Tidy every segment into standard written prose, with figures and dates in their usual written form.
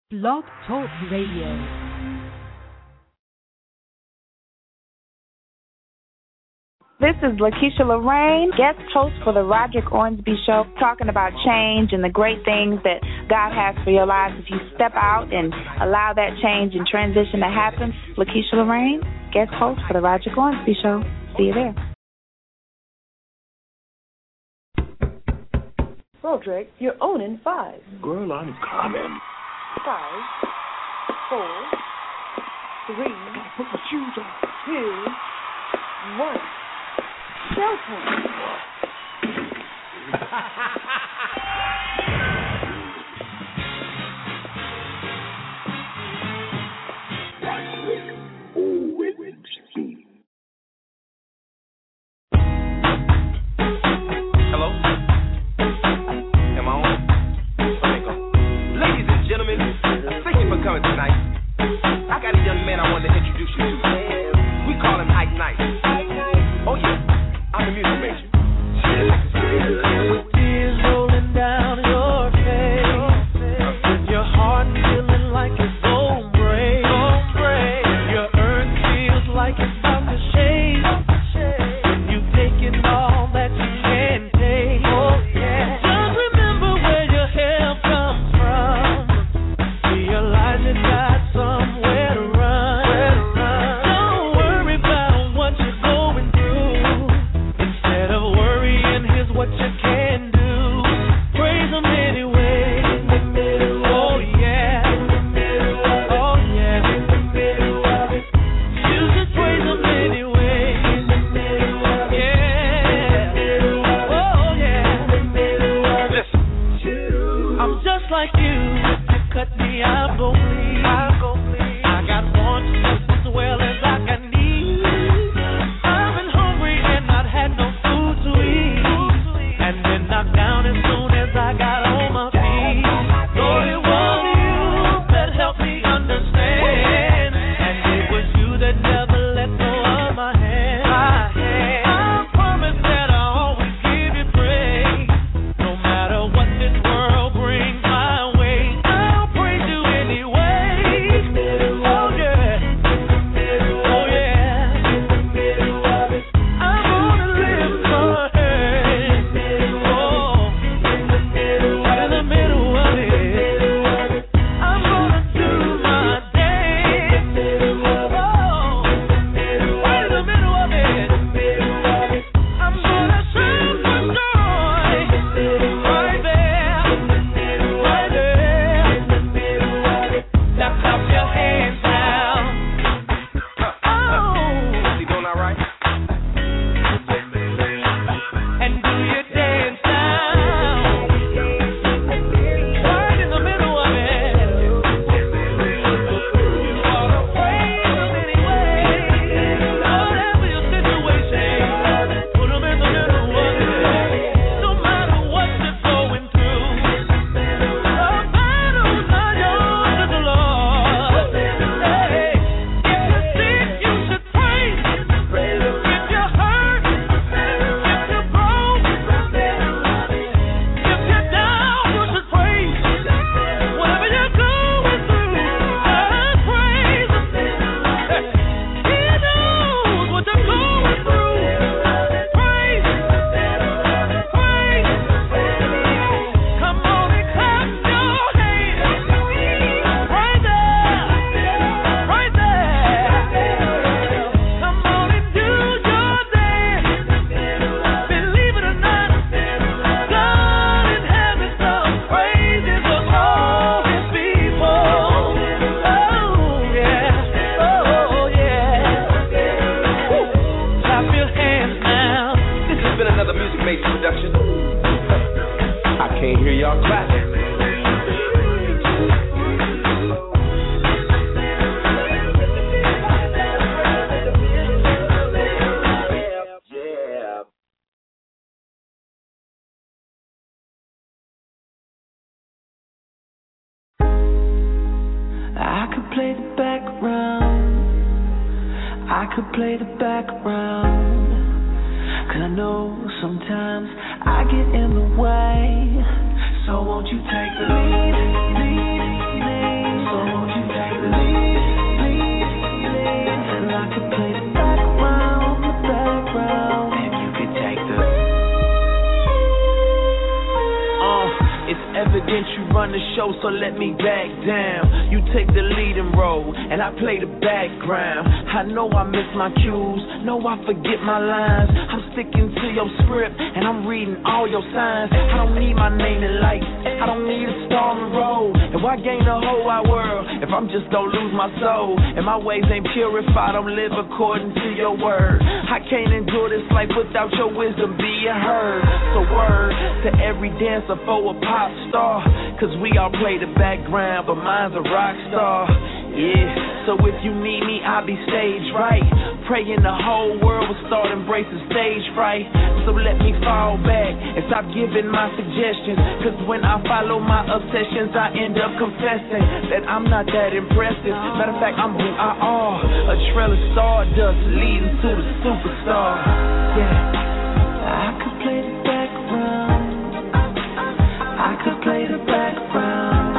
Blog Talk Radio. This is Lakeisha Lorraine, guest host for the Roderick Ornsby Show, talking about change and the great things that God has for your lives if you step out and allow that change and transition to happen. Lakeisha Lorraine, guest host for the Roderick Ornsby Show. See you there. Roderick, you're owning 5. Girl, I'm coming. 5, 4, 3, Put my shoes on. 2, 1. Cell phone. Hello? Am I on? Okay, go. Ladies and gentlemen, thank you for coming tonight. I got a young man I wanted to introduce you to. We call him Ike Knight. Oh yeah, I'm a music major. With tears rolling down your face, with your heart feeling like it's gon' break, your earth feels like it's about to shake, when you've taken all that you can take. Just remember where your help comes from. Realize you got somewhere to run. Don't worry about what you're going through. Instead of worrying, here's what you can do. Praise Him anyway. Oh yeah. Oh yeah. You just praise Him anyway. Yeah. Oh yeah. Listen. I'm just like you. You cut me, I'm gon' bleed. I got wants just as well as I can eat. I've been hungry and not had no food to eat, and been knocked down as soon as I got on my feet. Lord, it was you that helped me understand, and it was you that never let go of my hand. I promise that I'll always give you praise, no matter what this world brings my way. I'll praise you anyway. Oh yeah. Oh yeah. I'm gonna lift my hands. Oh, right in the middle of it. I'm gonna do my dance. Oh, right in the middle of it. I'm gonna shout for joy. Right there. Right there. Now clap your hands now. Oh. Is he doing all right? And do your dance now. Right in the middle of it. You ought to praise Him anyway. Whatever your situation, put Him in the middle of it. No matter what you're going through, the battle's not yours, it's the Lord. Hey, if you're sick, you should praise Him. If you're hurt, if you're broke, if you're down, you should praise Him. Whatever you're going through, just praise Him. He knows what you're going through. Praise Him. Praise Him. Come on and clap your hands. Right there. Right there. Come on and do your dance. Believe it or not, God in heaven sung praises of all His people. Oh yeah. Oh yeah. Woo. Clap your hands now. This has been another Music Major production. I can't hear y'all clapping. I could play the background. I could play the background. 'Cause I know sometimes I get in the way. So won't you take the lead, lead, lead? show, so let me back down. You take the leading role, and I play the background. I know I miss my cues, know I forget my lines. I'm sticking to your script, and I'm reading all your signs. I don't need my name in lights, I don't need a star on the road. And why gain the whole wide world if I'm just gonna lose my soul? And my ways ain't pure if I don't live according to your word. I can't endure this life without your wisdom being heard. So word to every dancer for a pop star, cause we all play the background, but mine's a rock star. Yeah, so if you need me, I'll be stage right. Praying the whole world will start embracing stage fright. So let me fall back and stop giving my suggestions, cause when I follow my obsessions, I end up confessing that I'm not that impressive. Matter of fact, I'm who I are, a trail of stardust leading to the superstar. Yeah, I could play the background, I could play the background.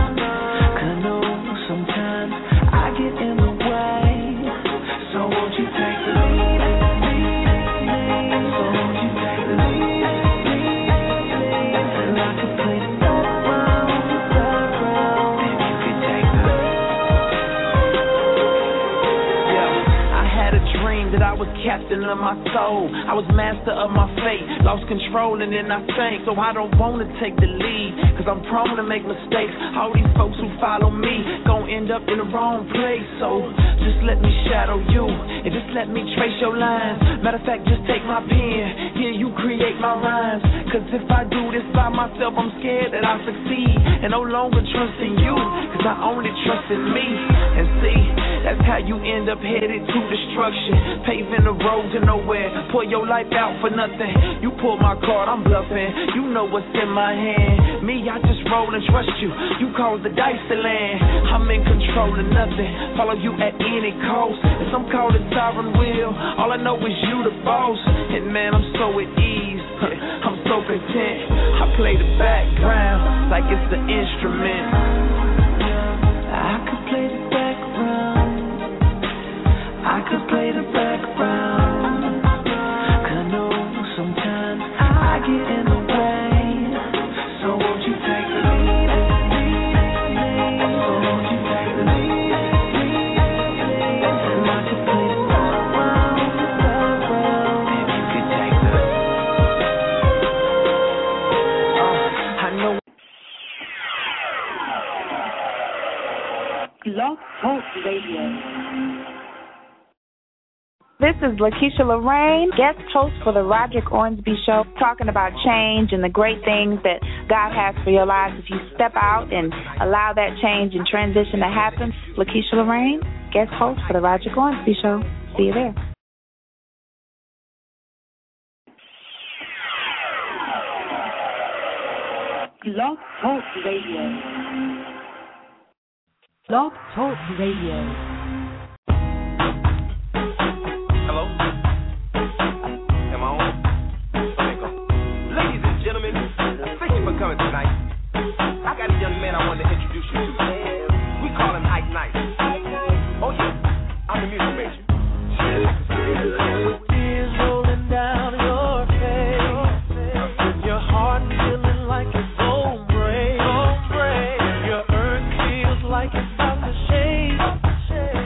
Captain of my soul, I was master of my fate, lost control and then I sank. So I don't wanna take the lead, cause I'm prone to make mistakes. All these folks who follow me gon' end up in the wrong place. So just let me shadow you, and just let me trace your lines. Matter of fact, just take my pen, here you create my rhymes. Cause if I do this by myself, I'm scared that I'll succeed, and no longer trust in you, cause I only trust in me. And see, that's how you end up headed to destruction, paving the road to nowhere, pour your life out for nothing. You pull my card, I'm bluffing, you know what's in my hand. Me, I just roll and trust you, you cause the dice to land. I'm in control of nothing, follow you at any cost. And some call it sovereign will, all I know is you the boss. And man, I'm so at ease, I'm so content. I play the background like it's the instrument. I could play the background, I could play the background. Cause I know sometimes I get in the way. So won't you take the lead? So won't you take the lead? And I could play the background. If you could take the I know. Blog Talk Radio. This is Lakeisha Lorraine, guest host for the Roderick Ornsby Show, talking about change and the great things that God has for your lives if you step out and allow that change and transition to happen. Lakeisha Lorraine, guest host for the Roderick Ornsby Show. See you there. Blog Talk Radio. Blog Talk Radio. Coming tonight. I got a young man I want to introduce you to. We call him Ike Nice. Oh yeah, I'm the music major. With tears rolling down your face, with your heart feeling like it's gon' break, your earth feels like it's about to shake.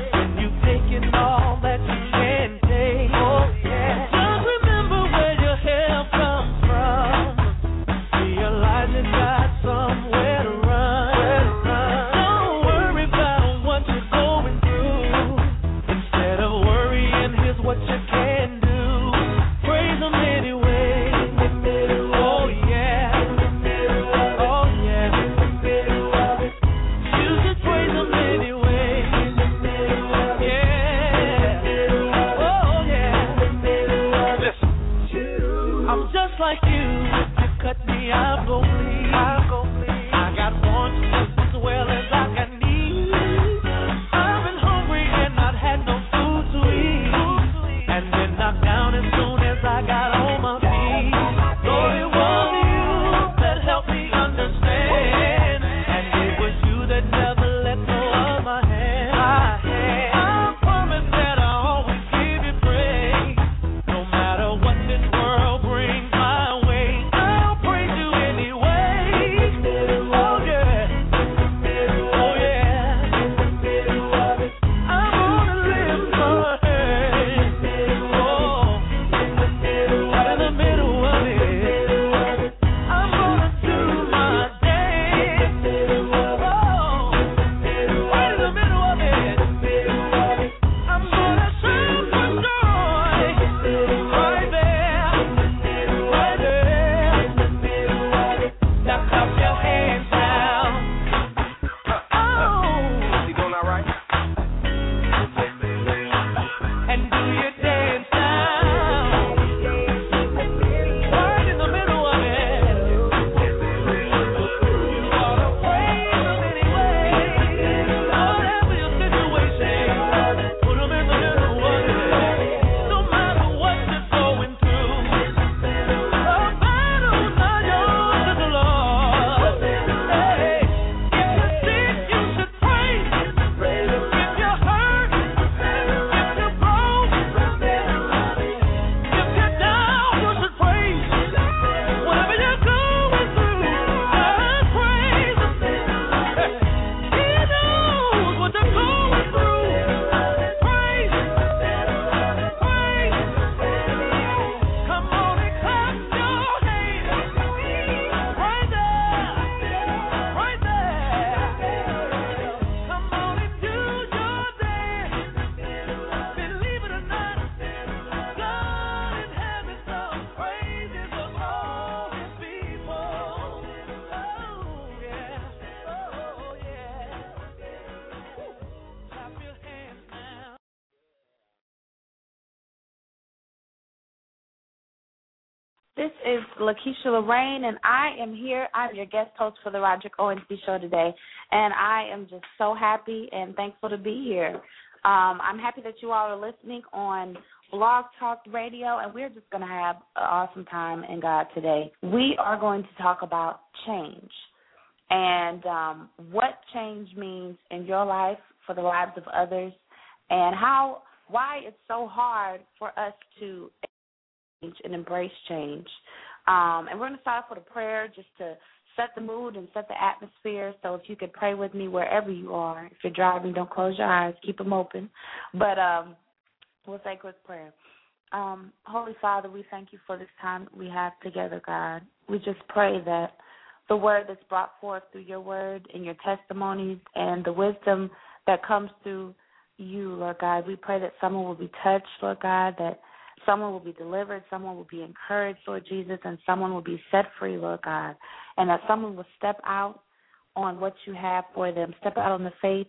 This is Lakeisha Lorraine, and I am here. I'm your guest host for the Roderick Owensby Show today, and I am just so happy and thankful to be here. I'm happy that you all are listening on Blog Talk Radio, and we're just going to have an awesome time in God today. We are going to talk about change and what change means in your life, for the lives of others, and why it's so hard for us to and embrace change. And we're going to start off with a prayer just to set the mood and set the atmosphere. So if you could pray with me wherever you are. If you're driving, don't close your eyes. Keep them open. But we'll say a quick prayer. Holy Father, we thank you for this time we have together, God. We just pray that the word that's brought forth through your word and your testimonies and the wisdom that comes through you, Lord God, we pray that someone will be touched, Lord God, that someone will be delivered, someone will be encouraged, Lord Jesus, and someone will be set free, Lord God, and that someone will step out on what you have for them, step out on the faith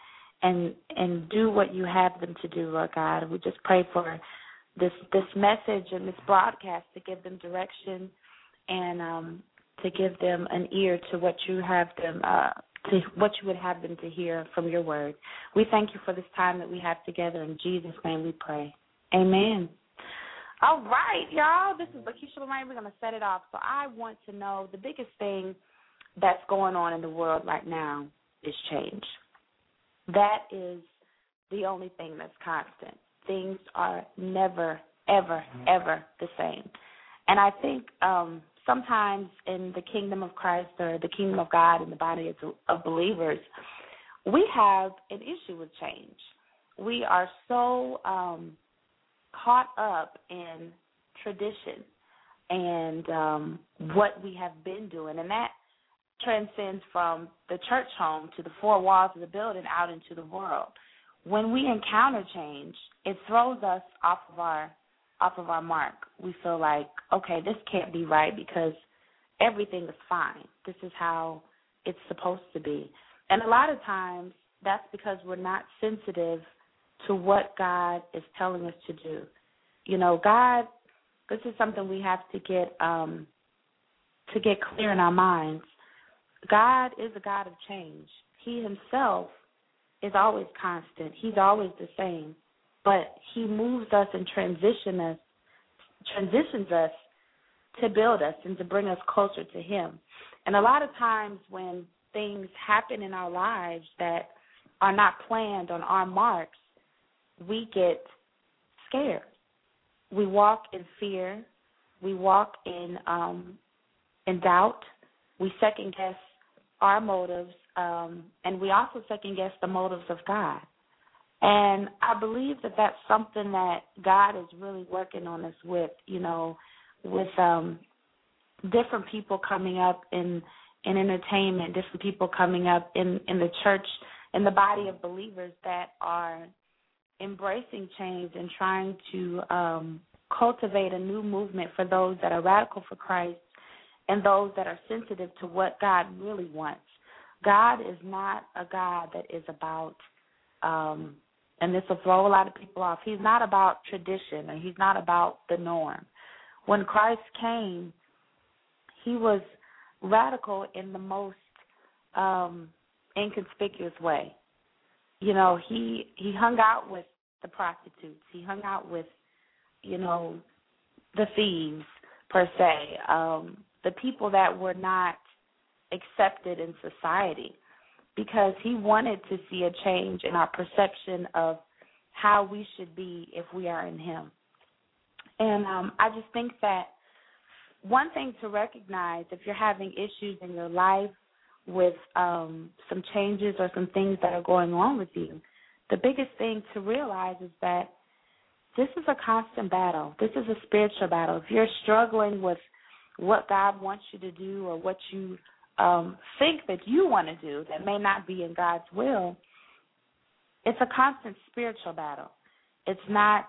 and do what you have them to do, Lord God. We just pray for this message and this broadcast to give them direction and to give them an ear to what you have them to what you would have them to hear from your word. We thank you for this time that we have together. In Jesus' name we pray. Amen. All right, y'all, this is Lakeisha Lorraine. We're going to set it off. So I want to know the biggest thing that's going on in the world right now is change. That is the only thing that's constant. Things are never, ever, ever the same. And I think sometimes in the kingdom of Christ or the kingdom of God in the body of believers, we have an issue with change. We are so caught up in tradition and what we have been doing, and that transcends from the church home to the four walls of the building out into the world. When we encounter change, it throws us off of our mark. We feel like, okay, this can't be right because everything is fine. This is how it's supposed to be. And a lot of times that's because we're not sensitive to what God is telling us to do. You know, God, this is something we have to get clear in our minds. God is a God of change. He himself is always constant. He's always the same. But he moves us and transitions us to build us and to bring us closer to him. And a lot of times when things happen in our lives that are not planned on our marks, we get scared. We walk in fear. We walk in doubt. We second-guess our motives, and we also second-guess the motives of God. And I believe that that's something that God is really working on us with, you know, with different people coming up in entertainment, different people coming up in the church, in the body of believers that are embracing change and trying to cultivate a new movement for those that are radical for Christ and those that are sensitive to what God really wants. God is not a God that is about, and this will throw a lot of people off, he's not about tradition and he's not about the norm. When Christ came, he was radical in the most inconspicuous way. You know, he hung out with the prostitutes. He hung out with, you know, the thieves, per se, the people that were not accepted in society, because he wanted to see a change in our perception of how we should be if we are in him. And I just think that one thing to recognize, if you're having issues in your life with some changes or some things that are going on with you, the biggest thing to realize is that this is a constant battle. This is a spiritual battle. If you're struggling with what God wants you to do or what you think that you want to do that may not be in God's will, it's a constant spiritual battle. It's not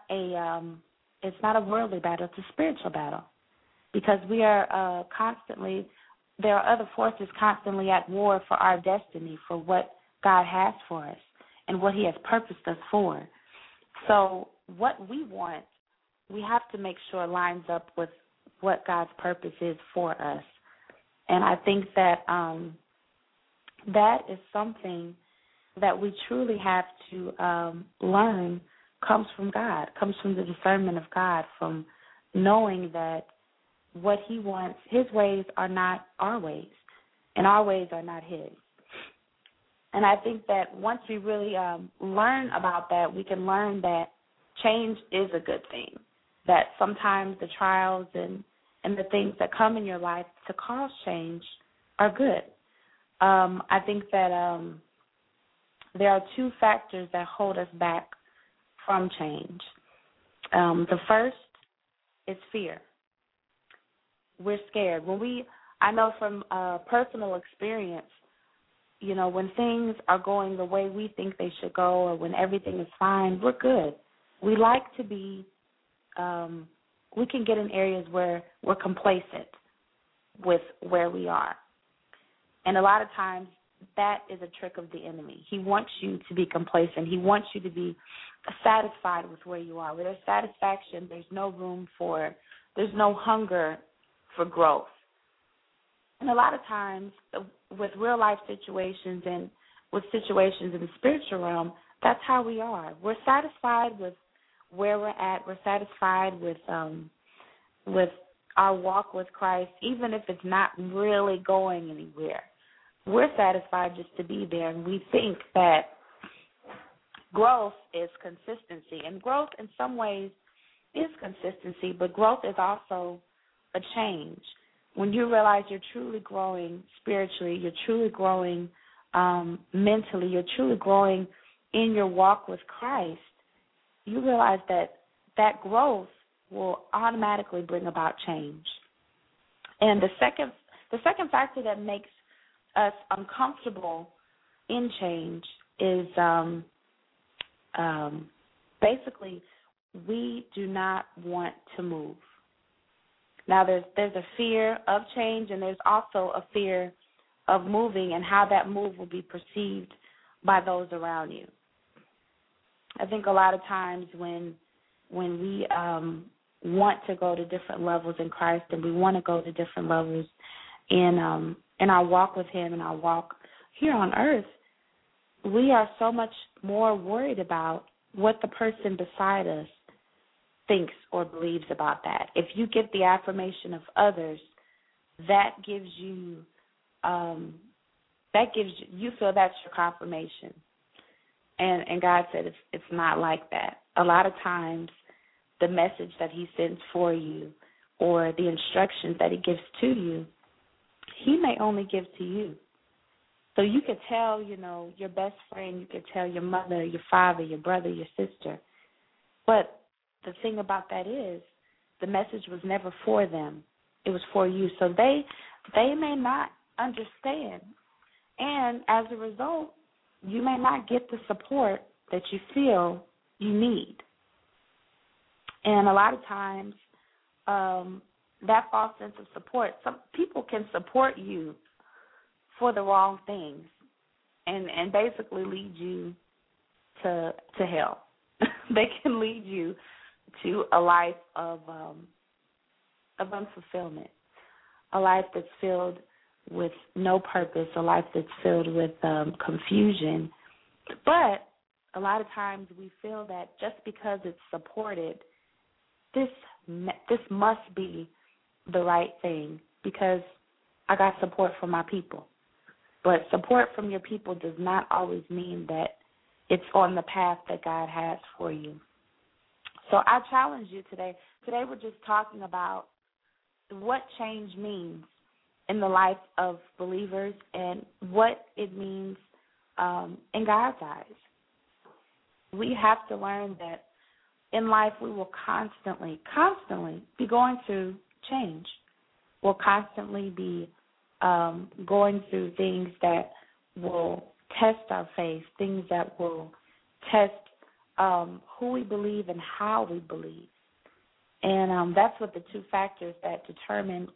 a worldly battle. It's a spiritual battle, because we are there are other forces constantly at war for our destiny, for what God has for us and what he has purposed us for. So what we want, we have to make sure lines up with what God's purpose is for us. And I think that that is something that we truly have to learn comes from God, comes from the discernment of God, from knowing that what he wants, his ways are not our ways, and our ways are not his. And I think that once we really learn about that, we can learn that change is a good thing, that sometimes the trials and the things that come in your life to cause change are good. I think that there are two factors that hold us back from change. The first is fear. We're scared. I know from personal experience, you know, when things are going the way we think they should go, or when everything is fine, we're good. We like to be, we can get in areas where we're complacent with where we are. And a lot of times that is a trick of the enemy. He wants you to be complacent. He wants you to be satisfied with where you are. Where there's satisfaction, there's no hunger for growth. And a lot of times with real life situations and with situations in the spiritual realm, that's how we are. We're satisfied with where we're at. We're satisfied with our walk with Christ, even if it's not really going anywhere. We're satisfied just to be there, and we think that growth is consistency. And growth in some ways is consistency, but growth is also a change. When you realize you're truly growing spiritually, you're truly growing mentally, you're truly growing in your walk with Christ, you realize that growth will automatically bring about change. And the second factor that makes us uncomfortable in change is basically we do not want to move. Now, there's a fear of change, and there's also a fear of moving and how that move will be perceived by those around you. I think a lot of times when we want to go to different levels in Christ, and we want to go to different levels in our walk with him and our walk here on earth, we are so much more worried about what the person beside us thinks or believes about that. If you get the affirmation of others, that gives you you feel that's your confirmation. And God said it's not like that. A lot of times the message that he sends for you or the instructions that he gives to you, he may only give to you. So you could tell, your best friend, you could tell your mother, your father, your brother, your sister. But the thing about that is the message was never for them. It was for you. So they may not understand. And as a result, you may not get the support that you feel you need. And a lot of times that false sense of support, some people can support you for the wrong things and basically lead you to hell. They can lead you to a life of unfulfillment, a life that's filled with no purpose, a life that's filled with confusion. But a lot of times we feel that just because it's supported, this must be the right thing because I got support from my people. But support from your people does not always mean that it's on the path that God has for you. So I challenge you today. Today we're just talking about what change means in the life of believers and what it means in God's eyes. We have to learn that in life we will constantly be going through change. We'll constantly be going through things that will test our faith, things that will test who we believe and how we believe. And that's what the two factors that determine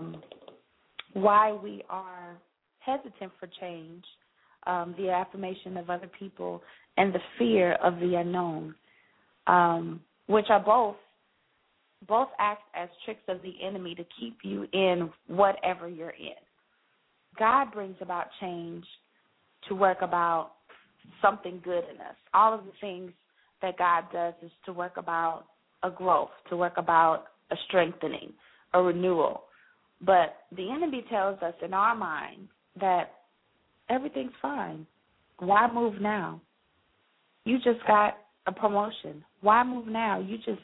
why we are hesitant for change, the affirmation of other people and the fear of the unknown, which are both both act as tricks of the enemy to keep you in whatever you're in. God brings about change to work about something good in us. All of the things that God does is to work about a growth, to work about a strengthening, a renewal. But the enemy tells us in our mind that everything's fine. Why move now? You just got a promotion. Why move now? You just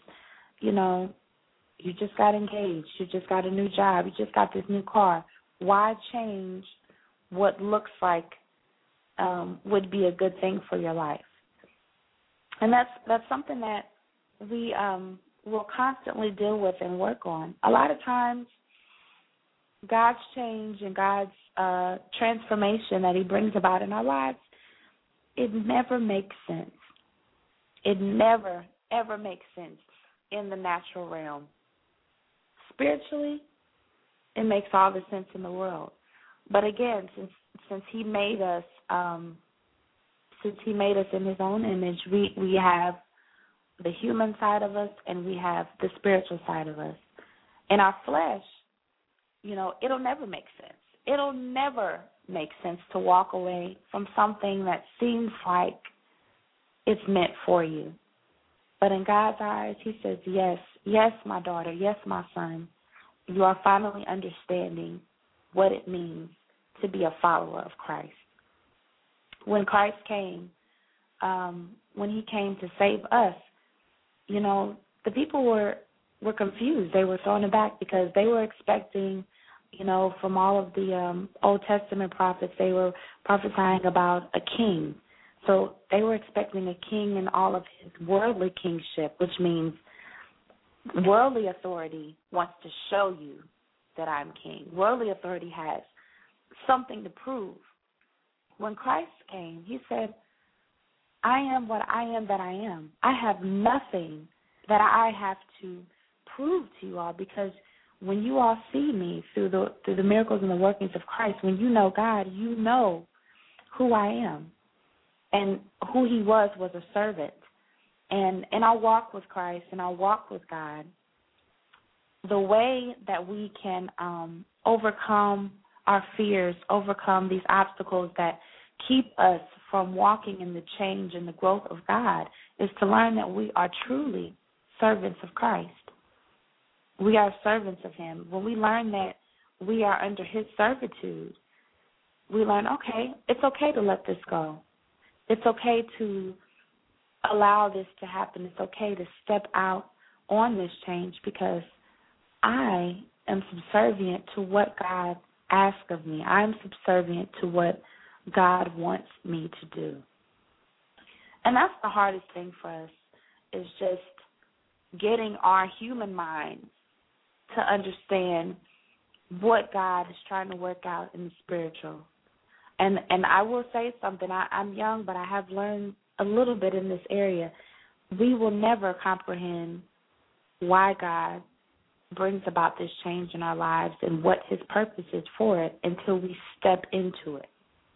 got engaged. You just got a new job. You just got this new car. Why change what looks like would be a good thing for your life? And that's something that we will constantly deal with and work on. A lot of times, God's change and God's transformation that he brings about in our lives, it never makes sense. It never, ever makes sense in the natural realm. Spiritually, it makes all the sense in the world. But again, since he made us, in his own image, we have the human side of us and we have the spiritual side of us. In our flesh, it'll never make sense. It'll never make sense to walk away from something that seems like it's meant for you. But in God's eyes, he says, yes, yes, my daughter, yes, my son, you are finally understanding what it means to be a follower of Christ. When Christ came, when he came to save us, the people were confused. They were thrown aback because they were expecting, from all of the Old Testament prophets, they were prophesying about a king. So they were expecting a king in all of his worldly kingship, which means worldly authority wants to show you that I'm king. Worldly authority has something to prove. When Christ came, he said, I am what I am that I am. I have nothing that I have to prove to you all, because when you all see me through the miracles and the workings of Christ, when you know God, you know who I am. And who he was a servant. And in our walk with Christ, in our walk with God, the way that we can overcome our fears, overcome these obstacles that keep us from walking in the change and the growth of God, is to learn that we are truly servants of Christ. We are servants of him. When we learn that we are under his servitude, we learn, okay, it's okay to let this go. It's okay to allow this to happen. It's okay to step out on this change because I am subservient to what God asks of me. I'm subservient to what God wants me to do. And that's the hardest thing for us, is just getting our human minds to understand what God is trying to work out in the spiritual. And I will say something. I'm young, but I have learned a little bit in this area. We will never comprehend why God brings about this change in our lives and what his purpose is for it until we step into it.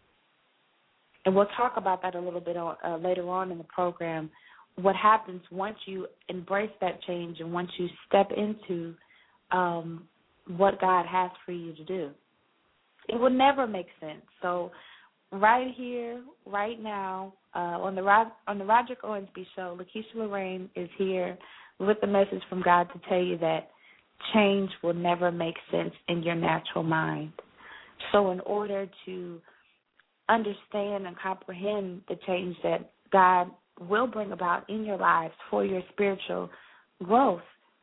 And we'll talk about that a little bit later on in the program, what happens once you embrace that change and once you step into what God has for you to do. It will never make sense. So right here, right now, on the Roderick Owensby Show, Lakeisha Lorraine is here with a message from God to tell you that change will never make sense in your natural mind. So in order to understand and comprehend the change that God will bring about in your lives for your spiritual growth,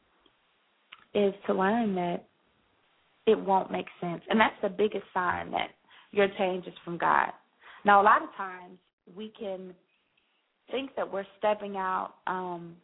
is to learn that it won't make sense. And that's the biggest sign that your change is from God. Now, a lot of times we can think that we're stepping out on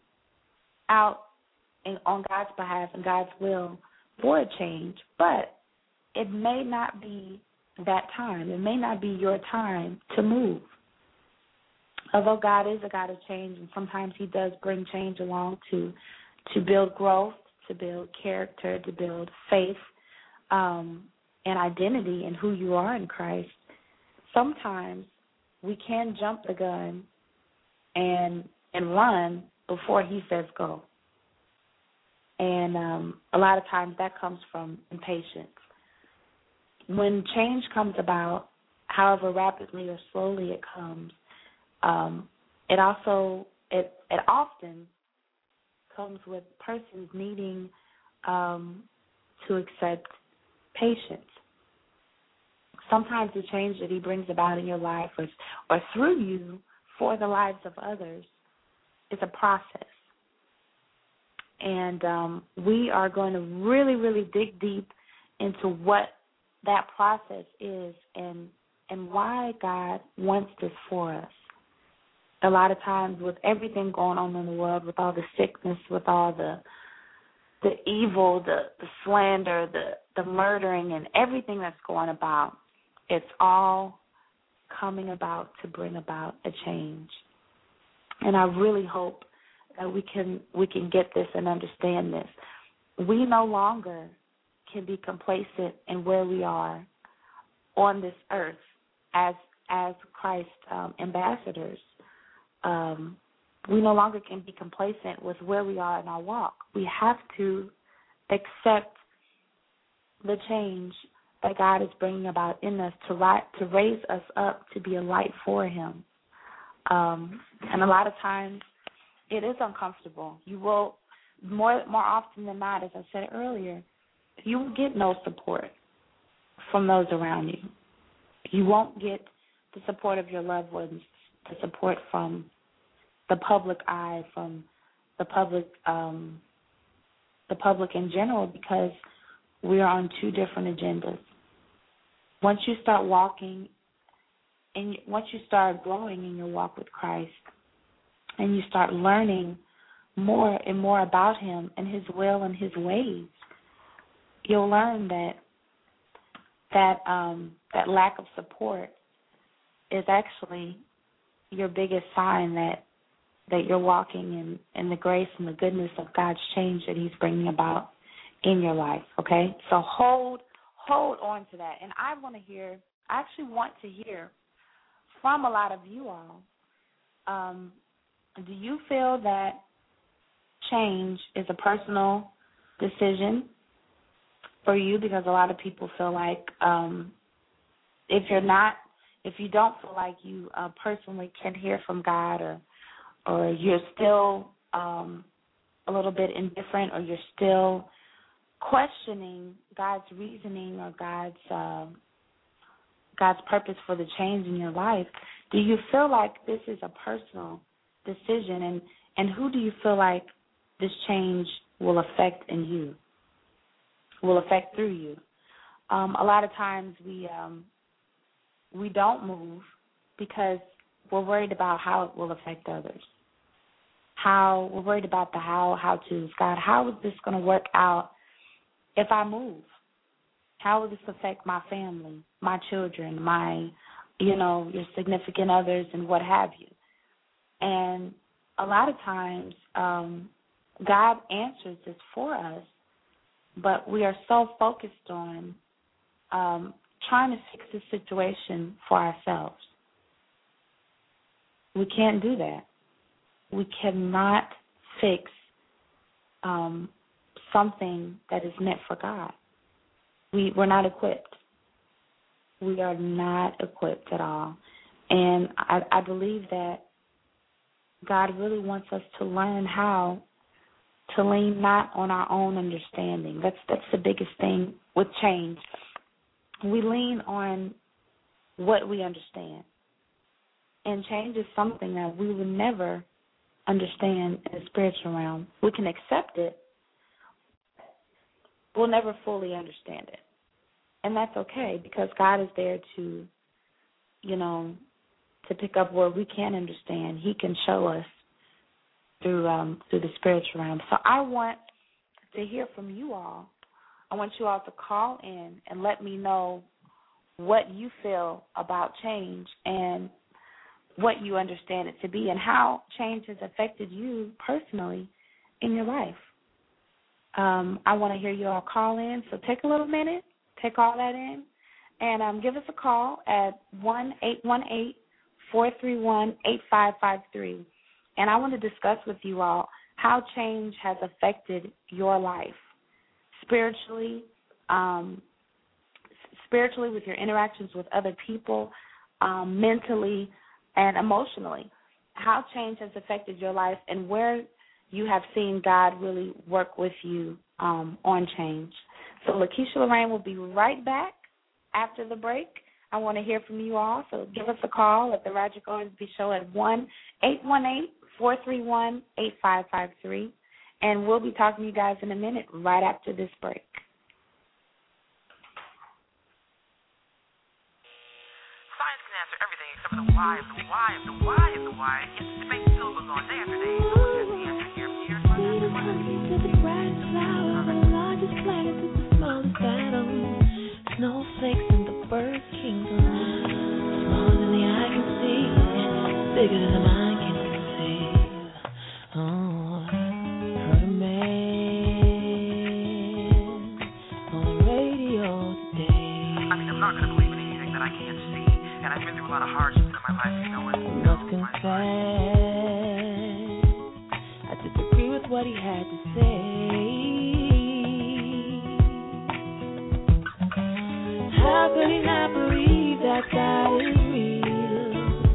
God's behalf and God's will for a change, but it may not be that time. It may not be your time to move. Although God is a God of change, and sometimes he does bring change along to build growth, to build character, to build faith, and identity in who you are in Christ, sometimes we can jump the gun and run before he says go. And a lot of times that comes from impatience. When change comes about, however rapidly or slowly it comes, it often comes with persons needing to accept patience. Sometimes the change that he brings about in your life or through you for the lives of others is a process. And we are going to really, really dig deep into what that process is and why God wants this for us. A lot of times with everything going on in the world, with all the sickness, with all the evil, the slander, the murdering, and everything that's going about, it's all coming about to bring about a change. And I really hope that we can get this and understand this. We no longer can be complacent in where we are on this earth as Christ ambassadors. We no longer can be complacent with where we are in our walk. We have to accept the change that God is bringing about in us to raise us up to be a light for Him. And a lot of times it is uncomfortable. You will, more often than not, as I said earlier, you will get no support from those around you. You won't get the support of your loved ones, the support from the public eye, from the public in general, because we are on two different agendas. Once you start walking, and once you start growing in your walk with Christ, and you start learning more and more about Him and His will and His ways, you'll learn that lack of support is actually your biggest sign that you're walking in the grace and the goodness of God's change that He's bringing about in your life, okay? So hold on to that. And I actually want to hear from a lot of you all. Do you feel that change is a personal decision for you? Because a lot of people feel like if you don't feel like you personally can hear from God, or you're still a little bit indifferent, or you're still questioning God's reasoning or God's purpose for the change in your life, do you feel like this is a personal decision, and who do you feel like this change will affect in you, will affect through you? A lot of times we don't move because we're worried about how it will affect others. We're worried about the how-tos. God, how is this going to work out if I move? How will this affect my family, my children, your significant others, and what have you? And a lot of times God answers this for us, but we are so focused on trying to fix the situation for ourselves. We can't do that. We cannot fix something that is meant for God. We're not equipped. We are not equipped at all. And I believe that God really wants us to learn how to lean not on our own understanding. That's the biggest thing with change. We lean on what we understand. And change is something that we will never understand in the spiritual realm. We can accept it. We'll never fully understand it. And that's okay, because God is there to pick up where we can understand. He can show us through the spiritual realm. So I want to hear from you all. I want you all to call in and let me know what you feel about change and what you understand it to be, and how change has affected you personally in your life. I want to hear you all call in, so take a little minute, take all that in, and give us a call at 1-818-431-8553. And I want to discuss with you all how change has affected your life spiritually, with your interactions with other people, mentally and emotionally. How change has affected your life and where you have seen God really work with you on change. So Lakeisha Lorraine will be right back after the break. I want to hear from you all, so give us a call at the Roderick Ornsby Show at 1-818-431-8553, and we'll be talking to you guys in a minute right after this break. Science can answer everything except for the why of the why of the why of the why. Yet the debate still goes on day after day. No one has the answer here. Here's my answer. The brightest flower, the largest planet to the smallest atom. Snowflakes in the bird kingdom. Smaller than the eye can see, bigger than the mind can conceive. Oh, I heard a man on the radio today. I mean, I'm not going to believe in anything that I can't see. And I've been through a lot of hardships in my life, you know what? I must confess, I disagree with what he had to say. How could he not believe that God is real?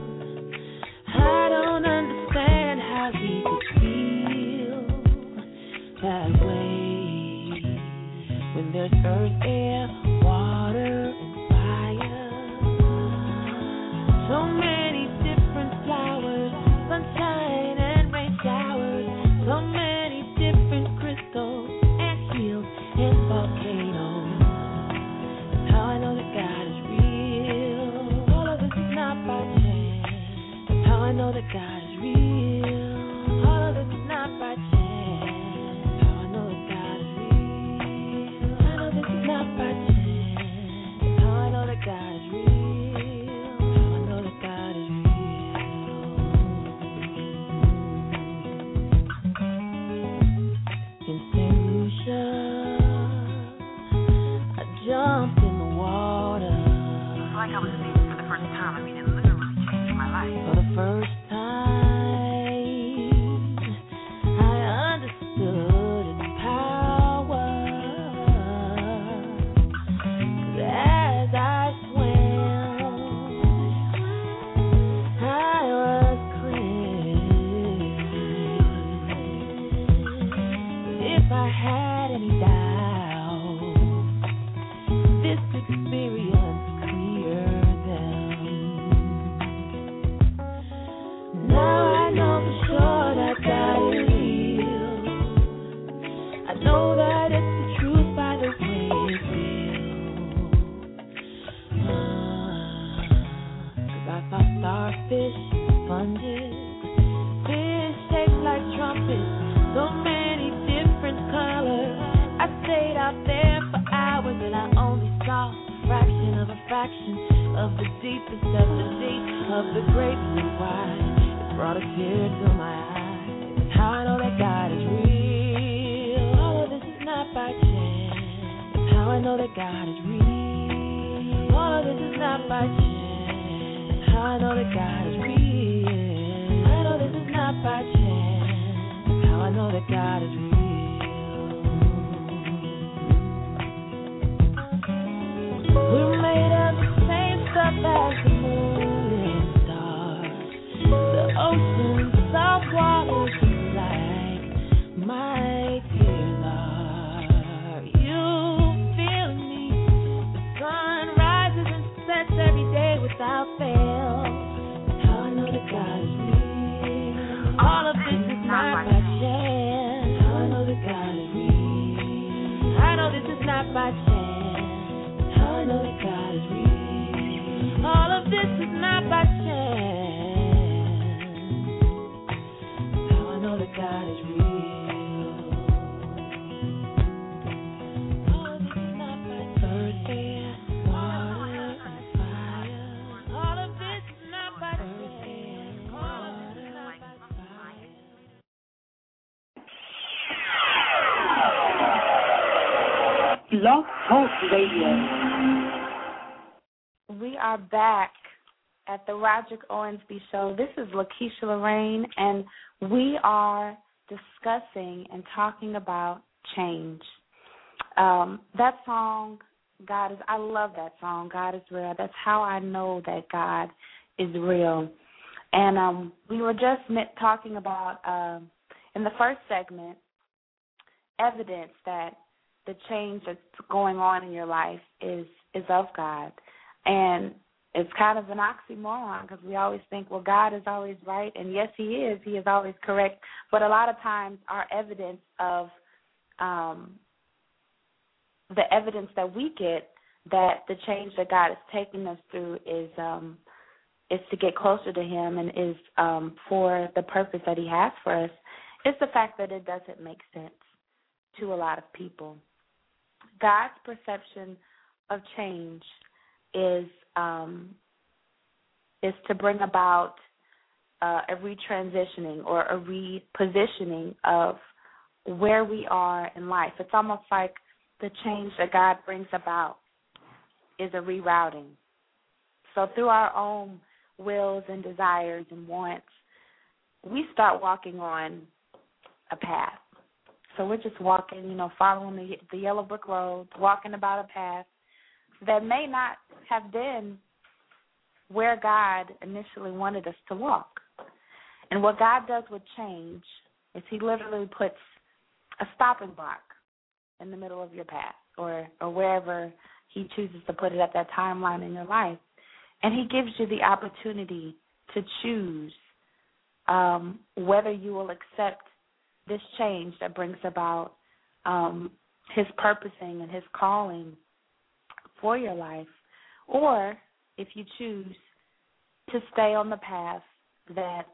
I don't understand how he could feel that way when there's earth, air, water, and fire. So many different flowers, sunshine and rain showers. So many different crystals and hills and volcanoes. How I know that God is real. All of this is not by chance. That's how I know that God is real. All of this is not by chance. That's how I know that God is real. I know this is not by chance. That's how I know that God is real. How I know that God is real. In St. Lucia, I jumped in the water. It's like I was seeing for the first time. I mean, it literally changed my life. For the first time, I understood its power. 'Cause as I swam, I was cleansed. If I had any doubt, this experience cleared them. Now I know for sure that God is real. I know that it's the truth by the way it feels. 'Cause I saw starfish, sponges, fish shaped like trumpets, so many different colors. I stayed out there for hours and I only saw a fraction of the deepest of the deep of the great blue wide. It brought a tear to my eye. That's how I know that God is real. All of this is not by chance. That's how I know that God is real. All of this is not by chance. That's how I know that God is real. I know this is not by chance. That's how I know that God is real. We're made of the same stuff as the moon and stars. The ocean, salt water, just like my dear Lord. You feel me? The sun rises and sets every day without fail. That's how I know that God is real. All of this is not by chance. How I know that God is real. I know this is not by chance. I know that God is real. All of this is not by chance. How I know that God is real. All of this is not by earth, air, water, and fire. All of this is not by chance. All of this is not by fire. Blog Talk Radio. We are back at the Roderick Ornsby Show. This is Lakeisha Lorraine, and we are discussing and talking about change. That song, I love that song, God is Real. That's how I know that God is real. And we were just talking about, in the first segment, evidence that the change that's going on in your life is of God. And it's kind of an oxymoron because we always think, well, God is always right, and yes, He is. He is always correct. But a lot of times our evidence of the evidence that we get that the change that God is taking us through is to get closer to Him and is for the purpose that He has for us. It's the fact that it doesn't make sense to a lot of people. God's perception of change is to bring about a retransitioning or a repositioning of where we are in life. It's almost like the change that God brings about is a rerouting. So through our own wills and desires and wants, we start walking on a path. So we're just walking, following the yellow brick road, walking about a path that may not have been where God initially wanted us to walk. And what God does with change is He literally puts a stopping block in the middle of your path or wherever He chooses to put it at that timeline in your life. And He gives you the opportunity to choose whether you will accept this change that brings about His purposing and His calling for your life, or if you choose to stay on the path that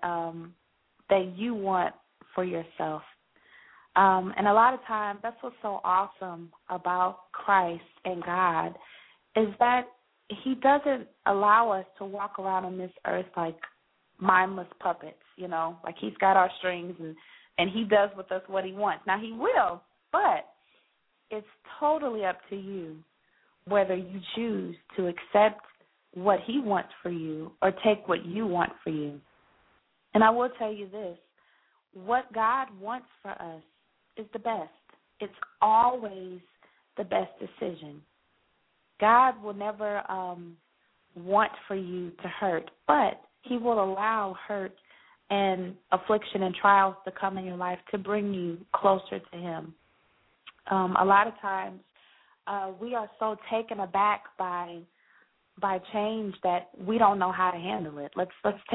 you want for yourself. And a lot of times, that's what's so awesome about Christ and God is that He doesn't allow us to walk around on this earth like mindless puppets, like He's got our strings and He does with us what He wants. Now, He will, but it's totally up to you whether you choose to accept what He wants for you or take what you want for you. And I will tell you this, what God wants for us is the best. It's always the best decision. God will never want for you to hurt, but He will allow hurt and affliction and trials to come in your life to bring you closer to Him. A lot of times we are so taken aback by change that we don't know how to handle it. Let's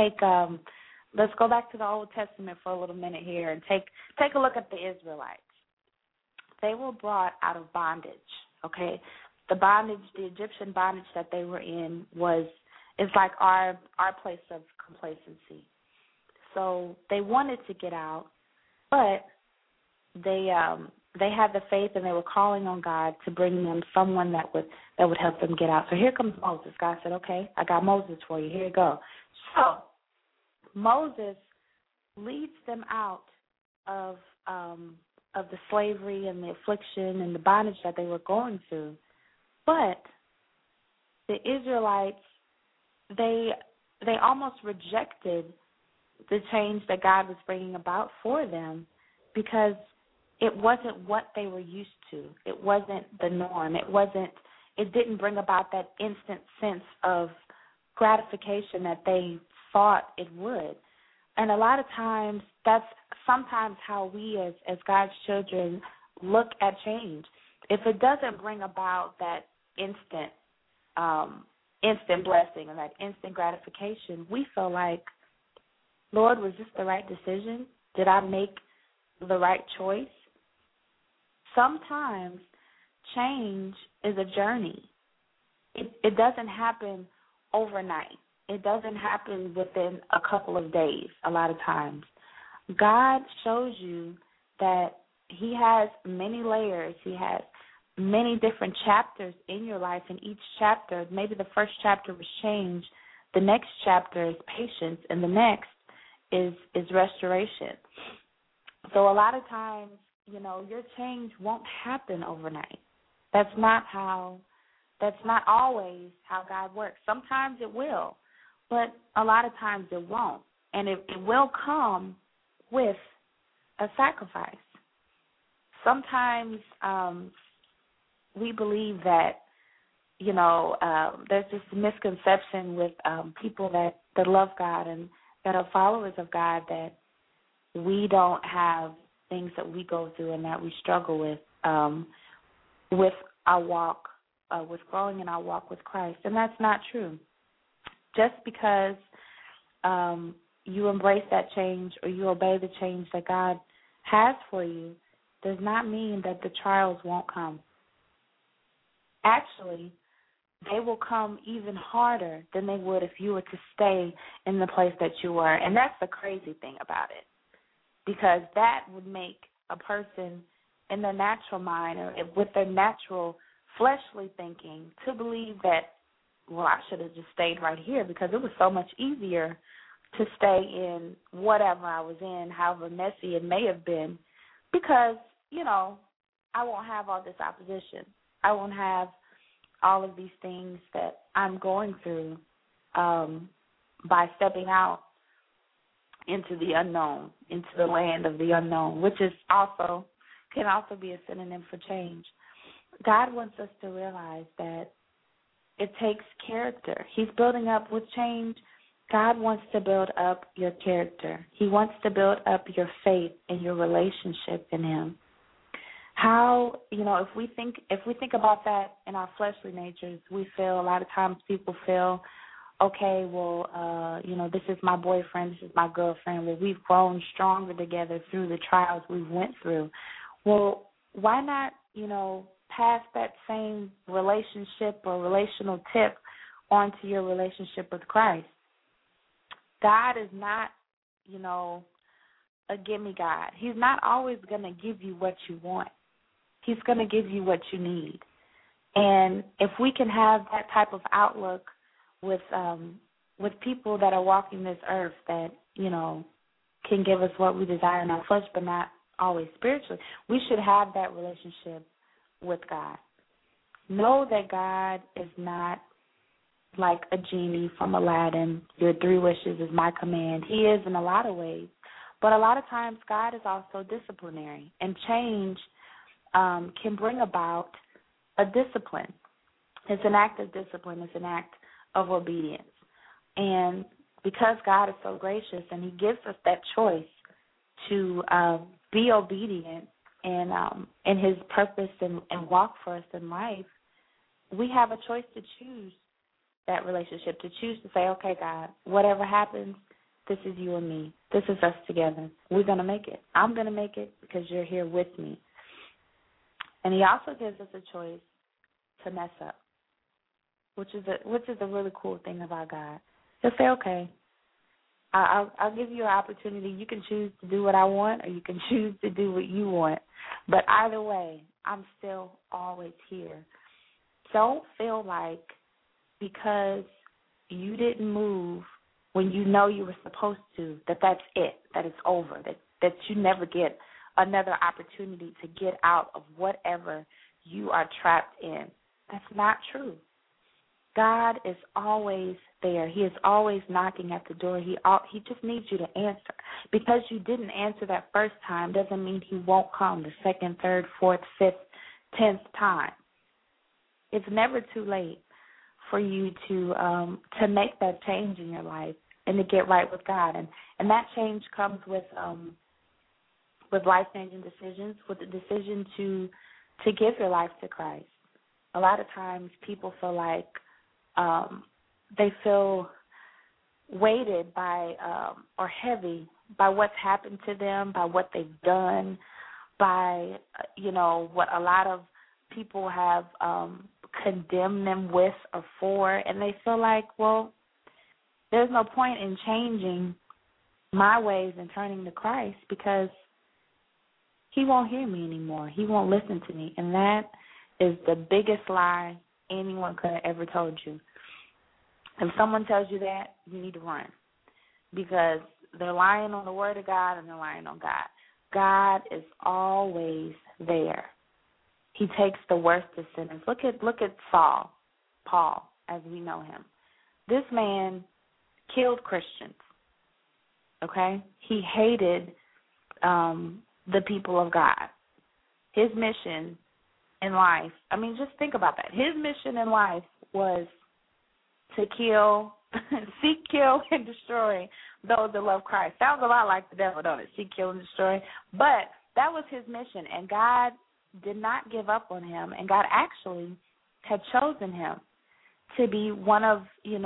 go back to the Old Testament for a little minute here and take a look at the Israelites. They were brought out of bondage, okay? The Egyptian bondage that they were in is like our place of complacency. So they wanted to get out, but they had the faith and they were calling on God to bring them someone that would help them get out. So here comes Moses. God said, "Okay, I got Moses for you. Here you go." So Moses leads them out of the slavery and the affliction and the bondage that they were going through. But the Israelites, they almost rejected the change that God was bringing about for them because it wasn't what they were used to. It wasn't the norm. It didn't bring about that instant sense of gratification that they thought it would. And a lot of times that's sometimes how we as God's children look at change. If it doesn't bring about that instant blessing and that instant gratification, we feel like, Lord, was this the right decision? Did I make the right choice? Sometimes change is a journey. It doesn't happen overnight. It doesn't happen within a couple of days a lot of times. God shows you that He has many layers. He has many different chapters in your life, and each chapter, maybe the first chapter was change, the next chapter is patience, and the next is restoration. So a lot of times, your change won't happen overnight. That's not always how God works. Sometimes it will, but a lot of times it won't. And it will come with a sacrifice. Sometimes we believe that, there's this misconception with people that love God and that are followers of God that we don't have things that we go through and that we struggle with our walk, with growing in our walk with Christ. And that's not true. Just because you embrace that change or you obey the change that God has for you does not mean that the trials won't come. Actually, they will come even harder than they would if you were to stay in the place that you were. And that's the crazy thing about it, because that would make a person in their natural mind or with their natural fleshly thinking to believe that, well, I should have just stayed right here because it was so much easier to stay in whatever I was in, however messy it may have been, because, I won't have all this opposition. I won't have all of these things that I'm going through by stepping out into the unknown, into the land of the unknown, which can also be a synonym for change. God wants us to realize that it takes character. He's building up with change. God wants to build up your character. He wants to build up your faith and your relationship in Him. How, if we think about that in our fleshly natures, we feel a lot of times people feel, okay, well, this is my boyfriend, this is my girlfriend. Well, we've grown stronger together through the trials we went through. Well, why not, pass that same relationship or relational tip onto your relationship with Christ? God is not, a gimme God. He's not always going to give you what you want. He's going to give you what you need. And if we can have that type of outlook with people that are walking this earth that, can give us what we desire in our flesh but not always spiritually, we should have that relationship with God. Know that God is not like a genie from Aladdin. Your 3 wishes is my command. He is in a lot of ways. But a lot of times God is also disciplinary, and change can bring about a discipline. It's an act of discipline. It's an act of obedience. And because God is so gracious and He gives us that choice to be obedient in His purpose and walk for us in life, we have a choice to choose that relationship, to choose to say, okay, God, whatever happens, this is you and me. This is us together. We're going to make it. I'm going to make it because you're here with me. And He also gives us a choice to mess up, which is a really cool thing about God. He'll say, okay, I'll give you an opportunity. You can choose to do what I want or you can choose to do what you want. But either way, I'm still always here. Don't feel like because you didn't move when you know you were supposed to, that's it, that it's over, that you never get another opportunity to get out of whatever you are trapped in. That's not true. God is always there. He is always knocking at the door. He just needs you to answer. Because you didn't answer that first time doesn't mean He won't come the second, third, fourth, fifth, 10th time. It's never too late for you to make that change in your life and to get right with God. And that change comes with life-changing decisions, with the decision to give your life to Christ. A lot of times people feel like they feel weighted by or heavy by what's happened to them, by what they've done, by, what a lot of people have condemned them with or for, and they feel like, well, there's no point in changing my ways and turning to Christ because He won't hear me anymore. He won't listen to me. And that is the biggest lie anyone could have ever told you. If someone tells you that, you need to run because they're lying on the Word of God and they're lying on God. God is always there. He takes the worst of sinners. Look at Paul, as we know him. This man killed Christians, okay? He hated the people of God. His mission in life, I mean, just think about that. His mission in life was to kill, seek, kill, and destroy those that love Christ. Sounds a lot like the devil, don't it? Seek, kill, and destroy. But that was his mission, and God did not give up on him, and God actually had chosen him to be one of, his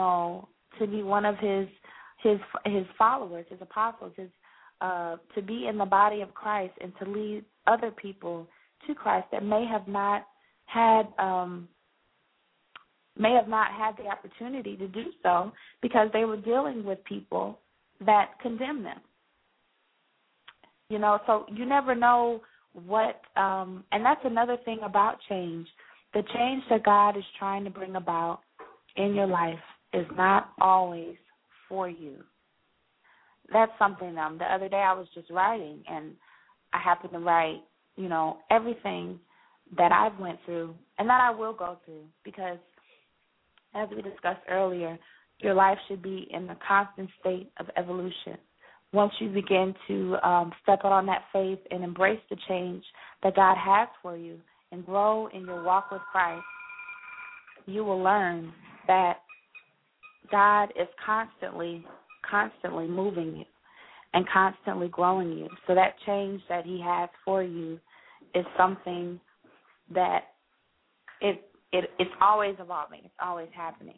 followers, his apostles, to be in the body of Christ and to lead other people to Christ that may have not had the opportunity to do so because they were dealing with people that condemn them. So you never know what, and that's another thing about change. The change that God is trying to bring about in your life is not always for you. That's something, the other day I was just writing, and I happened to write, everything that I've went through and that I will go through, because as we discussed earlier, your life should be in a constant state of evolution. Once you begin to step out on that faith and embrace the change that God has for you and grow in your walk with Christ, you will learn that God is constantly moving you and constantly growing you. So that change that he has for you is something that it's always evolving. It's always happening.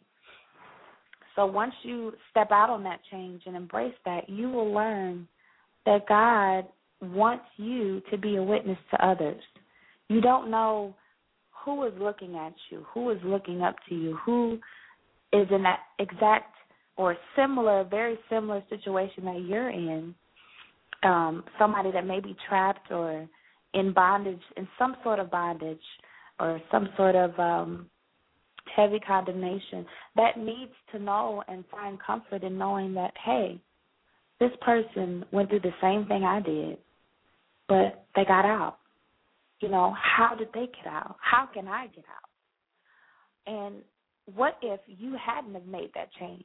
So once you step out on that change and embrace that, you will learn that God wants you to be a witness to others. You don't know who is looking at you, who is looking up to you, who is in that exact or similar, very similar situation that you're in, somebody that may be trapped or in bondage, in some sort of bondage or some sort of heavy condemnation, that needs to know and find comfort in knowing that, hey, this person went through the same thing I did, but they got out. How did they get out? How can I get out? And what if you hadn't have made that change?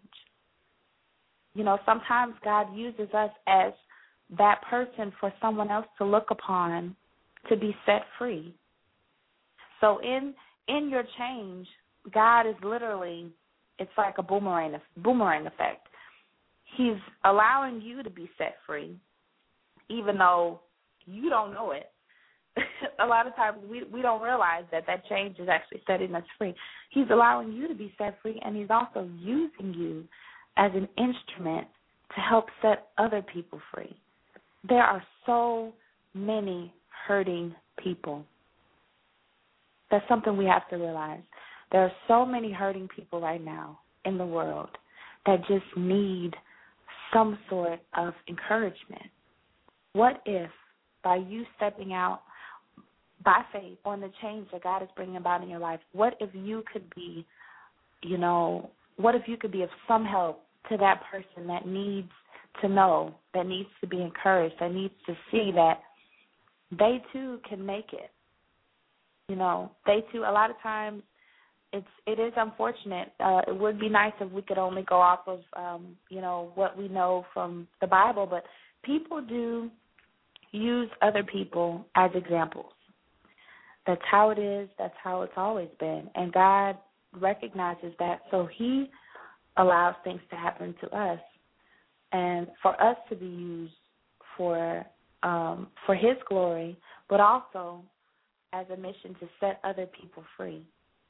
Sometimes God uses us as that person for someone else to look upon to be set free. So in your change, God is literally, it's like a boomerang effect. He's allowing you to be set free, even though you don't know it. A lot of times we don't realize that change is actually setting us free. He's allowing you to be set free, and he's also using you as an instrument to help set other people free. There are so many hurting people. That's something we have to realize. There are so many hurting people right now in the world that just need some sort of encouragement. What if by you stepping out by faith on the change that God is bringing about in your life, what if you could be, what if you could be of some help to that person that needs to know, that needs to be encouraged, that needs to see that they too can make it. They too, a lot of times it is unfortunate. It would be nice if we could only go off of, what we know from the Bible, but people do use other people as examples. That's how it is. That's how it's always been. And God recognizes that, so he allows things to happen to us and for us to be used for his glory, but also as a mission to set other people free.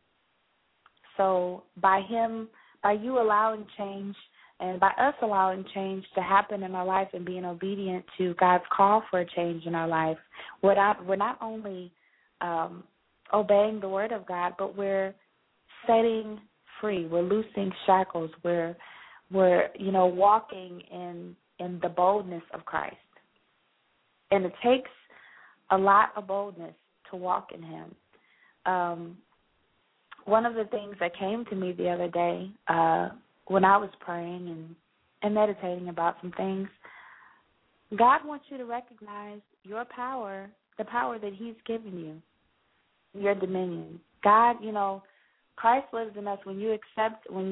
So by you allowing change and by us allowing change to happen in our life and being obedient to God's call for a change in our life, we're not only obeying the word of God, but we're setting free. We're loosing shackles. We're walking in the boldness of Christ. And it takes a lot of boldness to walk in him. One of the things that came to me the other day when I was praying and meditating about some things, God wants you to recognize your power, the power that he's given you, your dominion. God, Christ lives in us. When you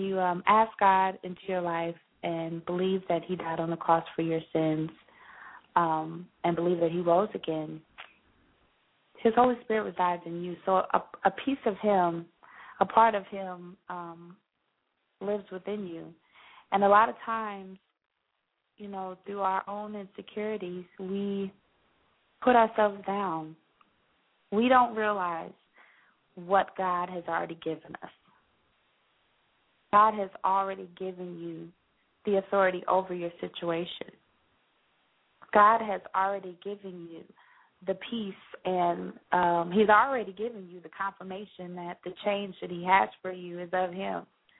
ask God into your life and believe that he died on the cross for your sins, and believe that he rose again, his Holy Spirit resides in you. So a piece of him, a part of him, lives within you. And a lot of times, through our own insecurities, we put ourselves down. We don't realize what God has already given us. God has already given you the authority over your situation. God has already given you the peace, and he's already given you the confirmation that the change that he has for you is of him.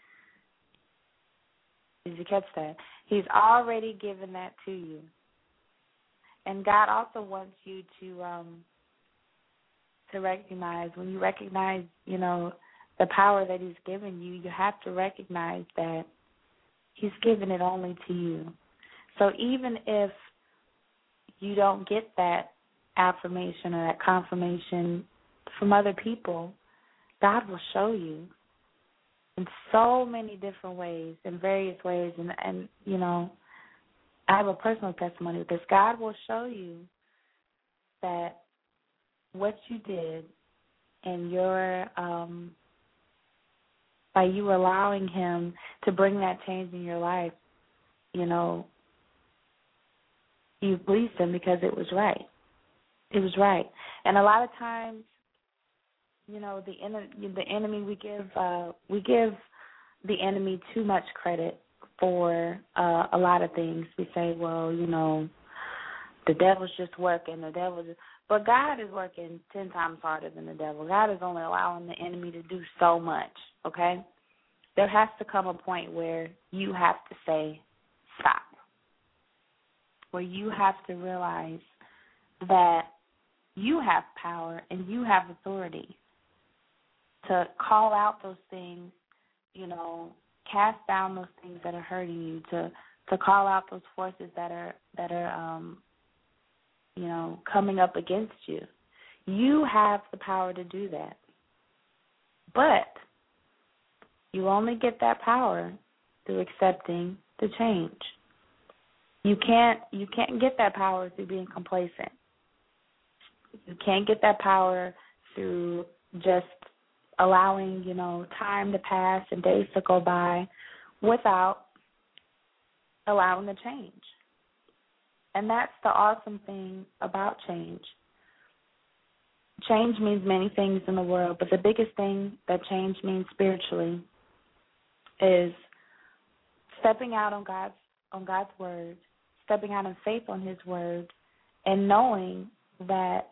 Did you catch that? He's already given that to you. And God also wants you to recognize, when you recognize, the power that he's given you, you have to recognize that he's given it only to you. So even if you don't get that affirmation or that confirmation from other people, God will show you in so many different ways, in various ways. And I have a personal testimony with this. God will show you that what you did and your by you allowing him to bring that change in your life, you pleased him because it was right. It was right. And a lot of times, the enemy, we give the enemy too much credit for a lot of things. We say, well, the devil's just working. But God is working 10 times harder than the devil. God is only allowing the enemy to do so much, okay? There has to come a point where you have to say stop, where you have to realize that you have power and you have authority to call out those things, cast down those things that are hurting you, to call out those forces that are coming up against you. You have the power to do that. But you only get that power through accepting the change. You can't get that power through being complacent. You can't get that power through just allowing, time to pass and days to go by without allowing the change. And that's the awesome thing about change. Change means many things in the world, but the biggest thing that change means spiritually is stepping out on God's word, stepping out in faith on his word, and knowing that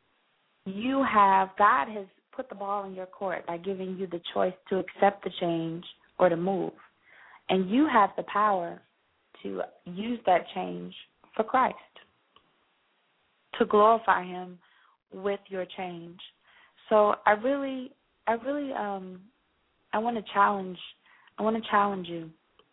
God has put the ball in your court by giving you the choice to accept the change or to move. And you have the power to use that change for Christ, to glorify him with your change. So I want to challenge you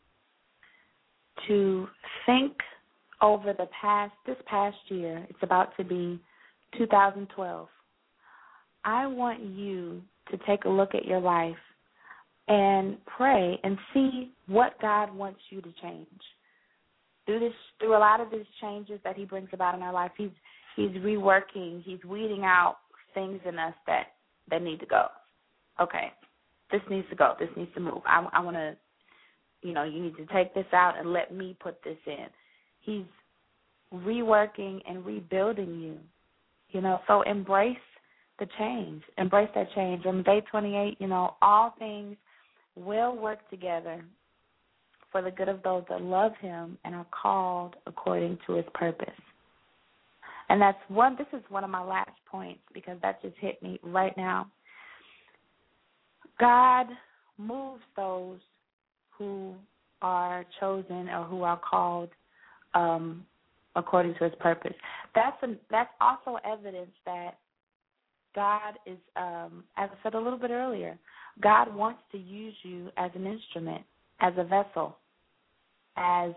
to think over this past year. It's about to be 2012. I want you to take a look at your life and pray and see what God wants you to change. Through a lot of these changes that he brings about in our life, he's reworking, he's weeding out things in us that need to go. Okay, this needs to go, this needs to move. I want to, you need to take this out and let me put this in. He's reworking and rebuilding you, so embrace the change. Embrace that change. On day 28, all things will work together for the good of those that love him and are called according to his purpose. And this is one of my last points because that just hit me right now. God moves those who are chosen or who are called according to his purpose. That's also evidence that God is, as I said a little bit earlier, God wants to use you as an instrument, as a vessel, as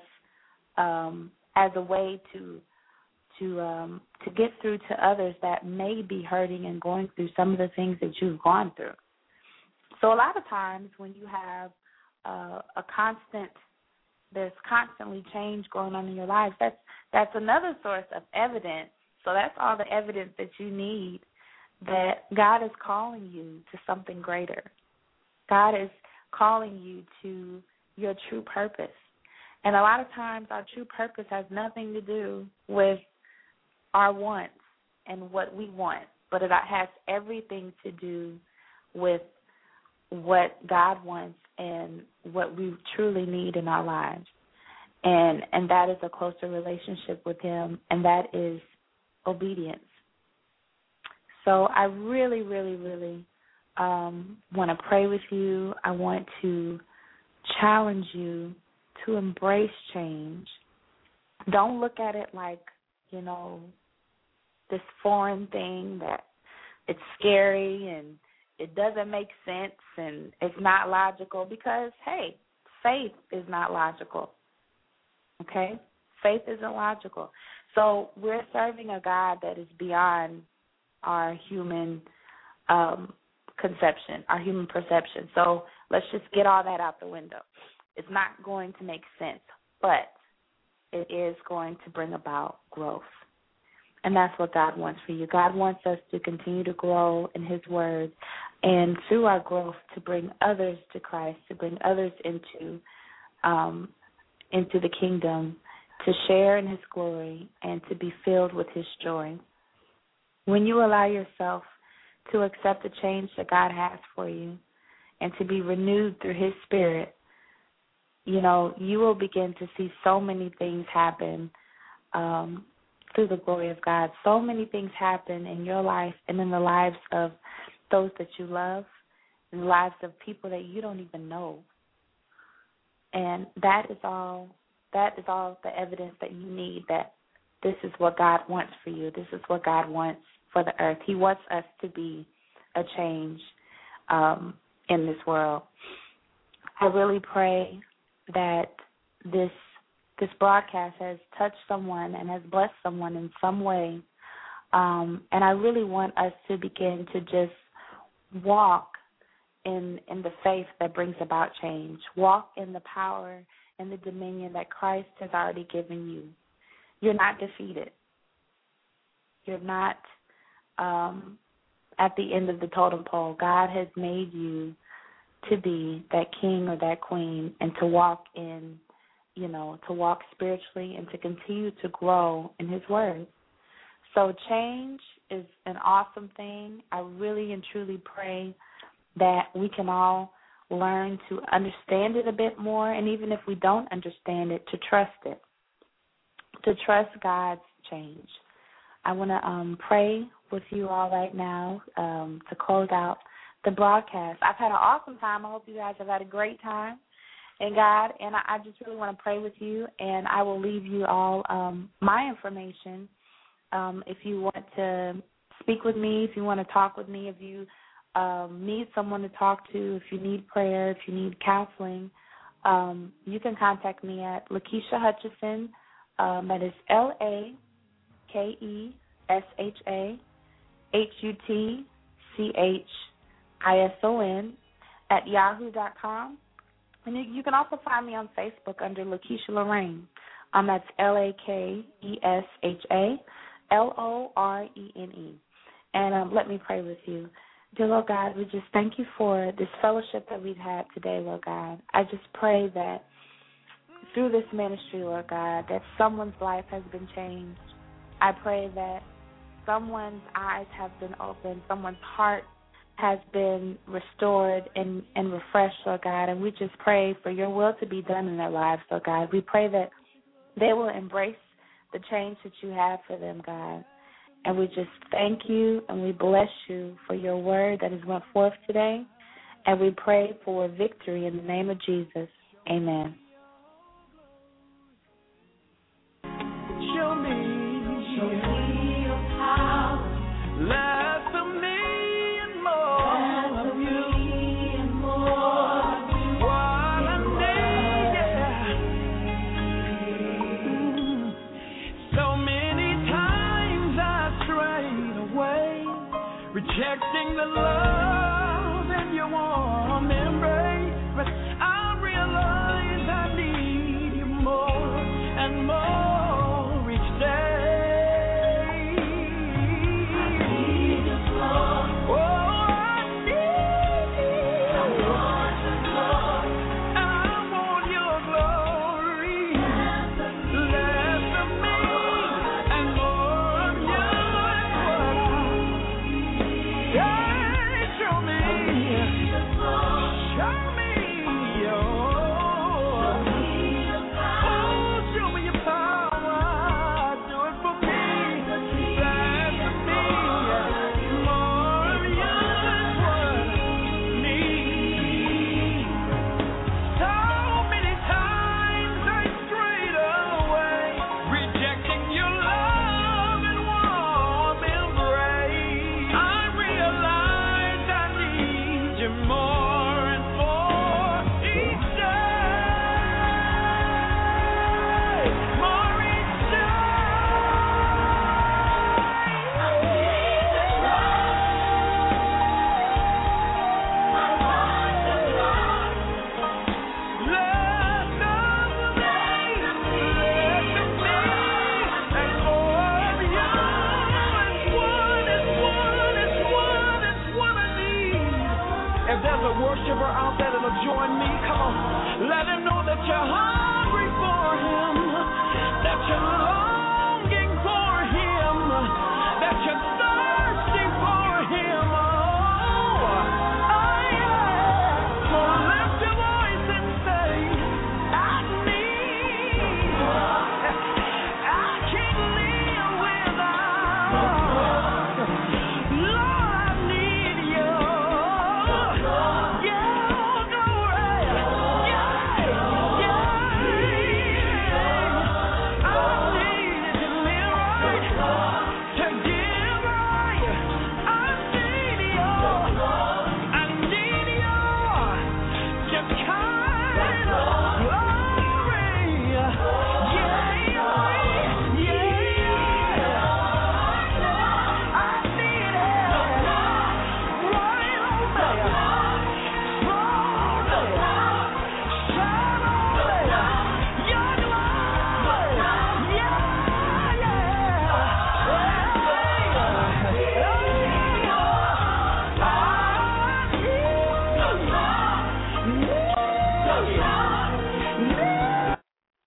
a way to get through to others that may be hurting and going through some of the things that you've gone through. So a lot of times when you have a constant there's constantly change going on in your lives, that's another source of evidence. So that's all the evidence that you need that God is calling you to something greater. God is calling you to your true purpose. And a lot of times our true purpose has nothing to do with our wants and what we want, but it has everything to do with what God wants and what we truly need in our lives. And that is a closer relationship with Him, and that is obedience. So I really, really, really want to pray with you. I want to challenge you to embrace change. Don't look at it like, this foreign thing that it's scary and it doesn't make sense and it's not logical because, hey, faith is not logical, okay? Faith isn't logical. So we're serving a God that is beyond our human conception, our human perception. So let's just get all that out the window. It's not going to make sense, but it is going to bring about growth. And that's what God wants for you. God wants us to continue to grow in His Word, and through our growth to bring others to Christ, to bring others into the kingdom, to share in His glory, and to be filled with His joy. When you allow yourself to accept the change that God has for you and to be renewed through His Spirit, you will begin to see so many things happen through the glory of God. So many things happen in your life and in the lives of those that you love, in the lives of people that you don't even know. And that is all the evidence that you need that this is what God wants for you. This is what God wants for the earth. He wants us to be a change in this world. I really pray that this broadcast has touched someone and has blessed someone in some way. And I really want us to begin to just walk in the faith that brings about change. Walk in the power and the dominion that Christ has already given you. You're not defeated. You're not at the end of the totem pole. God has made you to be that king or that queen and to walk to walk spiritually and to continue to grow in His Word. So change is an awesome thing. I really and truly pray that we can all learn to understand it a bit more, and even if we don't understand it, to trust it, to trust God's change. I want to pray with you all right now to close out the broadcast. I've had an awesome time. I hope you guys have had a great time in God, and I just really want to pray with you, and I will leave you all my information. If you want to speak with me, if you want to talk with me, if you need someone to talk to, if you need prayer, if you need counseling, you can contact me at Lakeisha Hutchison. That is LaKeshaHutchison @yahoo.com. And you can also find me on Facebook under Lakeisha Lorraine. That's LaKeshaLorene. And let me pray with you. Dear Lord God, we just thank you for this fellowship that we've had today, Lord God. I just pray that through this ministry, Lord God, that someone's life has been changed. I pray that someone's eyes have been opened, someone's heart has been restored and refreshed, Lord God, and we just pray for your will to be done in their lives, Lord God. We pray that they will embrace the change that you have for them, God. And we just thank you and we bless you for your word that has went forth today, and we pray for victory in the name of Jesus. Amen. Show me your power. Less of me and more of you. What I need, So many times I strayed away, rejecting the love in your warm embrace. But I realize I need you your heart.